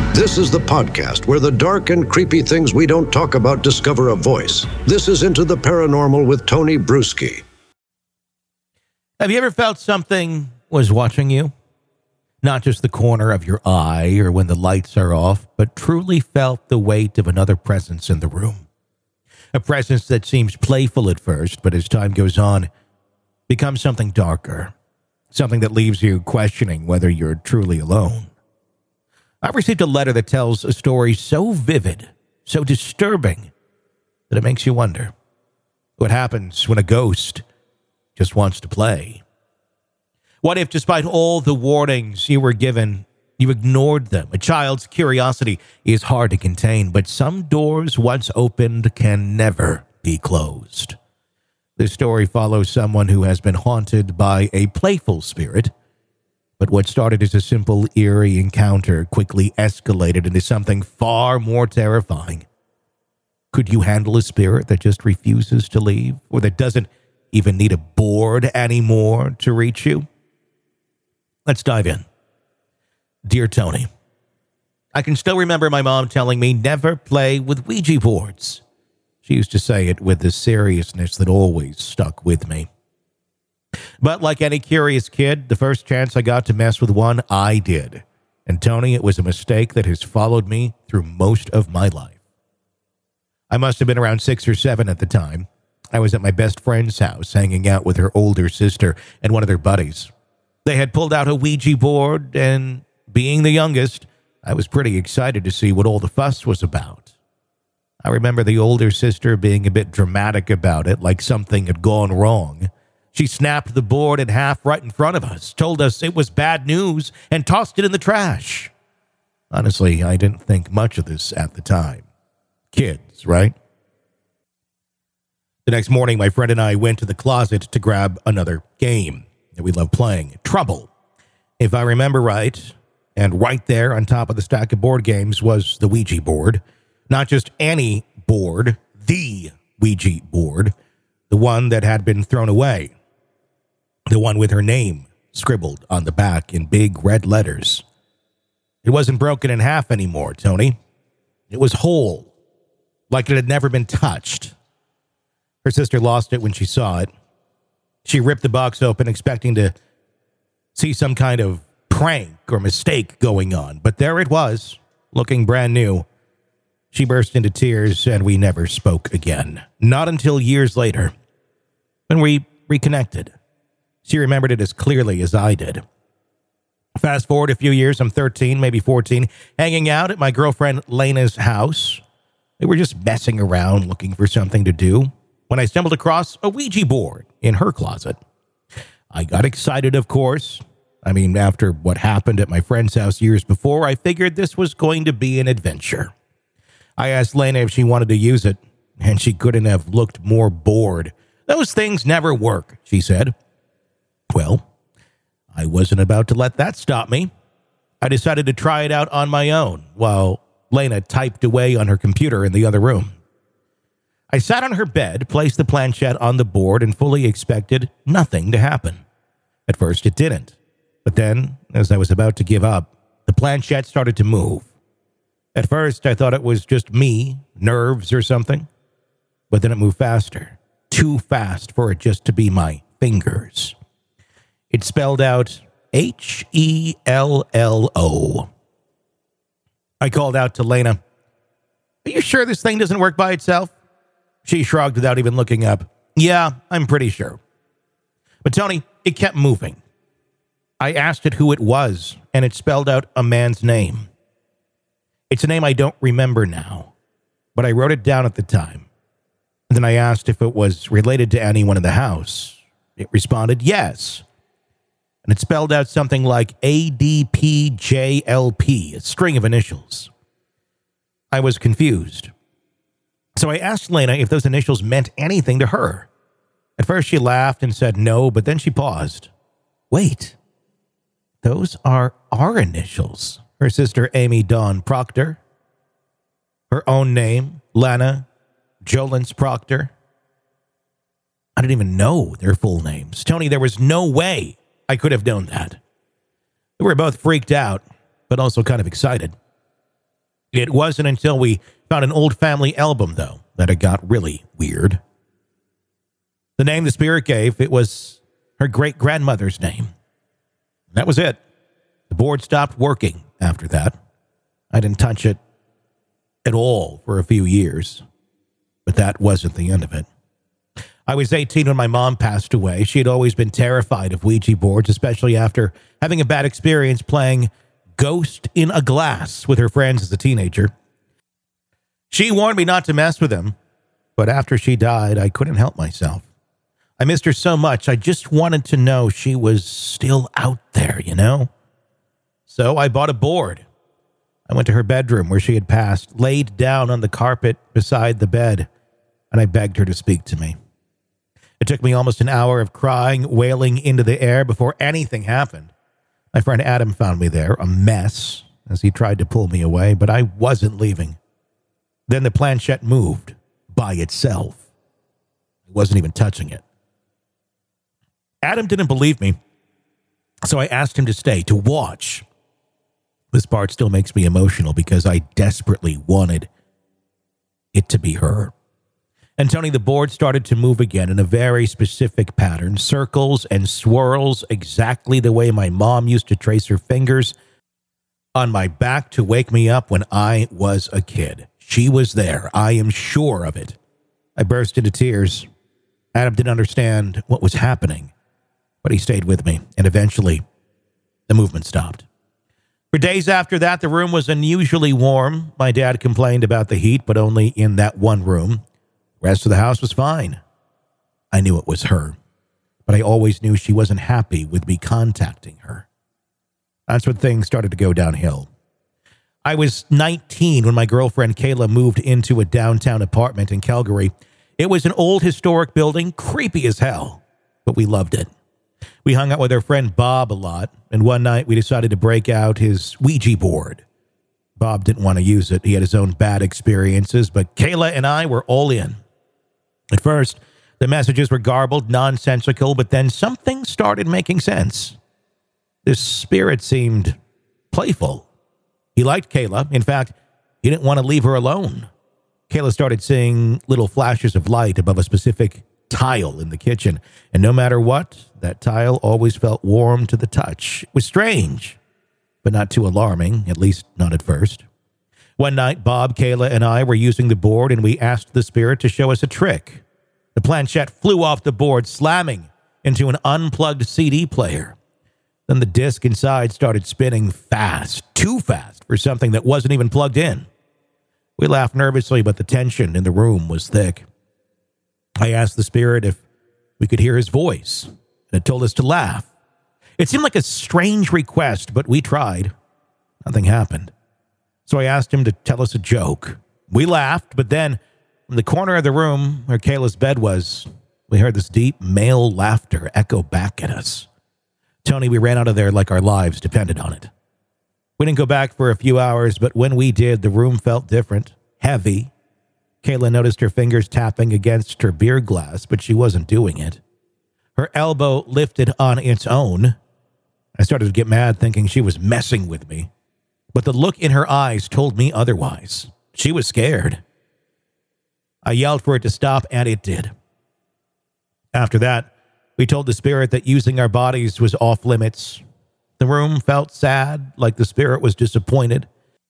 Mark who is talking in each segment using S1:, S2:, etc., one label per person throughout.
S1: This is the podcast where the dark and creepy things we don't talk about discover a voice. This is Into the Paranormal with Tony Bruschi.
S2: Have you ever felt something was watching you? Not just the corner of your eye or when the lights are off, but truly felt the weight of another presence in the room. A presence that seems playful at first, but as time goes on, becomes something darker. Something that leaves you questioning whether you're truly alone. I've received a letter that tells a story so vivid, so disturbing, that it makes you wonder what happens when a ghost just wants to play. What if, despite all the warnings you were given, you ignored them? A child's curiosity is hard to contain, but some doors once opened can never be closed. This story follows someone who has been haunted by a playful spirit. But what started as a simple, eerie encounter quickly escalated into something far more terrifying. Could you handle a spirit that just refuses to leave, or that doesn't even need a board anymore to reach you? Let's dive in. Dear Tony, I can still remember my mom telling me never play with Ouija boards. She used to say it with the seriousness that always stuck with me. But like any curious kid, the first chance I got to mess with one, I did. And Tony, it was a mistake that has followed me through most of my life. I must have been around 6 or 7 at the time. I was at my best friend's house, hanging out with her older sister and one of their buddies. They had pulled out a Ouija board, and being the youngest, I was pretty excited to see what all the fuss was about. I remember the older sister being a bit dramatic about it, like something had gone wrong. She snapped the board in half right in front of us, told us it was bad news, and tossed it in the trash. Honestly, I didn't think much of this at the time. Kids, right? The next morning, my friend and I went to the closet to grab another game that we love playing, Trouble. If I remember right, and right there on top of the stack of board games was the Ouija board. Not just any board, the Ouija board, the one that had been thrown away. The one with her name scribbled on the back in big red letters. It wasn't broken in half anymore, Tony. It was whole, like it had never been touched. Her sister lost it when she saw it. She ripped the box open, expecting to see some kind of prank or mistake going on. But there it was, looking brand new. She burst into tears, and we never spoke again. Not until years later, when we reconnected. She remembered it as clearly as I did. Fast forward a few years, I'm 13, maybe 14, hanging out at my girlfriend Lena's house. We were just messing around looking for something to do when I stumbled across a Ouija board in her closet. I got excited, of course. I mean, after what happened at my friend's house years before, I figured this was going to be an adventure. I asked Lena if she wanted to use it, and she couldn't have looked more bored. Those things never work, she said. Well, I wasn't about to let that stop me. I decided to try it out on my own while Lena typed away on her computer in the other room. I sat on her bed, placed the planchette on the board, and fully expected nothing to happen. At first, it didn't. But then, as I was about to give up, the planchette started to move. At first, I thought it was just me, nerves or something. But then it moved faster. Too fast for it just to be my fingers. It spelled out Hello. I called out to Lena, "Are you sure this thing doesn't work by itself?" She shrugged without even looking up. "Yeah, I'm pretty sure." But Tony, it kept moving. I asked it who it was, and it spelled out a man's name. It's a name I don't remember now, but I wrote it down at the time. And then I asked if it was related to anyone in the house. It responded, yes. And it spelled out something like ADPJLP, a string of initials. I was confused. So I asked Lena if those initials meant anything to her. At first she laughed and said no, but then she paused. Wait, those are our initials. Her sister Amy Dawn Proctor. Her own name, Lana Jolens Proctor. I didn't even know their full names. Tony, there was no way I could have known that. We were both freaked out, but also kind of excited. It wasn't until we found an old family album, though, that it got really weird. The name the spirit gave, it was her great-grandmother's name. That was it. The board stopped working after that. I didn't touch it at all for a few years, but that wasn't the end of it. I was 18 when my mom passed away. She had always been terrified of Ouija boards, especially after having a bad experience playing Ghost in a Glass with her friends as a teenager. She warned me not to mess with them, but after she died, I couldn't help myself. I missed her so much, I just wanted to know she was still out there, you know? So I bought a board. I went to her bedroom where she had passed, laid down on the carpet beside the bed, and I begged her to speak to me. It took me almost an hour of crying, wailing into the air before anything happened. My friend Adam found me there, a mess, as he tried to pull me away, but I wasn't leaving. Then the planchette moved by itself. I wasn't even touching it. Adam didn't believe me, so I asked him to stay, to watch. This part still makes me emotional because I desperately wanted it to be her. And Tony, the board started to move again in a very specific pattern, circles and swirls, exactly the way my mom used to trace her fingers on my back to wake me up when I was a kid. She was there. I am sure of it. I burst into tears. Adam didn't understand what was happening, but he stayed with me, and eventually the movement stopped. For days after that, the room was unusually warm. My dad complained about the heat, but only in that one room. The rest of the house was fine. I knew it was her, but I always knew she wasn't happy with me contacting her. That's when things started to go downhill. I was 19 when my girlfriend Kayla moved into a downtown apartment in Calgary. It was an old historic building, creepy as hell, but we loved it. We hung out with our friend Bob a lot, and one night we decided to break out his Ouija board. Bob didn't want to use it. He had his own bad experiences, but Kayla and I were all in. At first, the messages were garbled, nonsensical, but then something started making sense. This spirit seemed playful. He liked Kayla. In fact, he didn't want to leave her alone. Kayla started seeing little flashes of light above a specific tile in the kitchen, and no matter what, that tile always felt warm to the touch. It was strange, but not too alarming, at least not at first. One night, Bob, Kayla, and I were using the board, and we asked the spirit to show us a trick. The planchette flew off the board, slamming into an unplugged CD player. Then the disc inside started spinning fast, too fast for something that wasn't even plugged in. We laughed nervously, but the tension in the room was thick. I asked the spirit if we could hear his voice, and it told us to laugh. It seemed like a strange request, but we tried. Nothing happened. So I asked him to tell us a joke. We laughed, but then from the corner of the room where Kayla's bed was, we heard this deep male laughter echo back at us. Tony, we ran out of there like our lives depended on it. We didn't go back for a few hours, but when we did, the room felt different, heavy. Kayla noticed her fingers tapping against her beer glass, but she wasn't doing it. Her elbow lifted on its own. I started to get mad, thinking she was messing with me. But the look in her eyes told me otherwise. She was scared. I yelled for it to stop, and it did. After that, we told the spirit that using our bodies was off limits. The room felt sad, like the spirit was disappointed.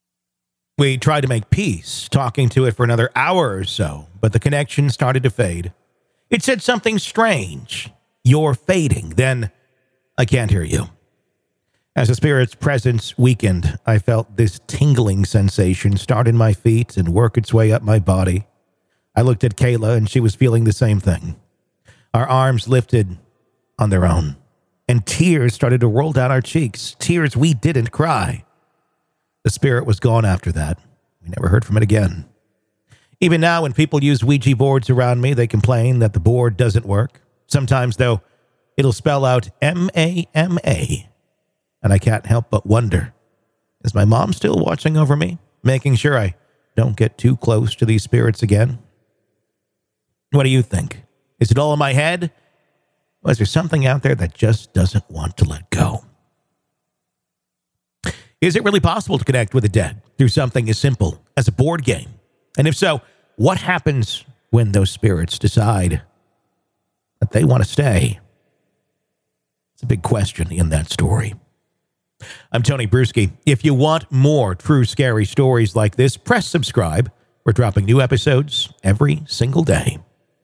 S2: We tried to make peace, talking to it for another hour or so, but the connection started to fade. It said something strange. You're fading. Then, I can't hear you. As the spirit's presence weakened, I felt this tingling sensation start in my feet and work its way up my body. I looked at Kayla, and she was feeling the same thing. Our arms lifted on their own, and tears started to roll down our cheeks, tears we didn't cry. The spirit was gone after that. We never heard from it again. Even now, when people use Ouija boards around me, they complain that the board doesn't work. Sometimes, though, it'll spell out M-A-M-A. And I can't help but wonder, is my mom still watching over me, making sure I don't get too close to these spirits again? What do you think? Is it all in my head? Or is there something out there that just doesn't want to let go? Is it really possible to connect with the dead? through something as simple as a board game? And if so, what happens when those spirits decide that they want to stay? It's a big question in that story. I'm Tony Bruschi. If you want more true scary stories like this, press subscribe. We're dropping new episodes every single day.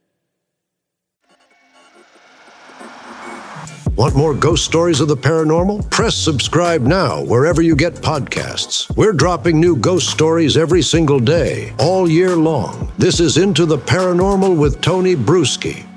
S1: Want more ghost stories of the paranormal? Press subscribe now wherever you get podcasts. We're dropping new ghost stories every single day, all year long. This is Into the Paranormal with Tony Bruschi.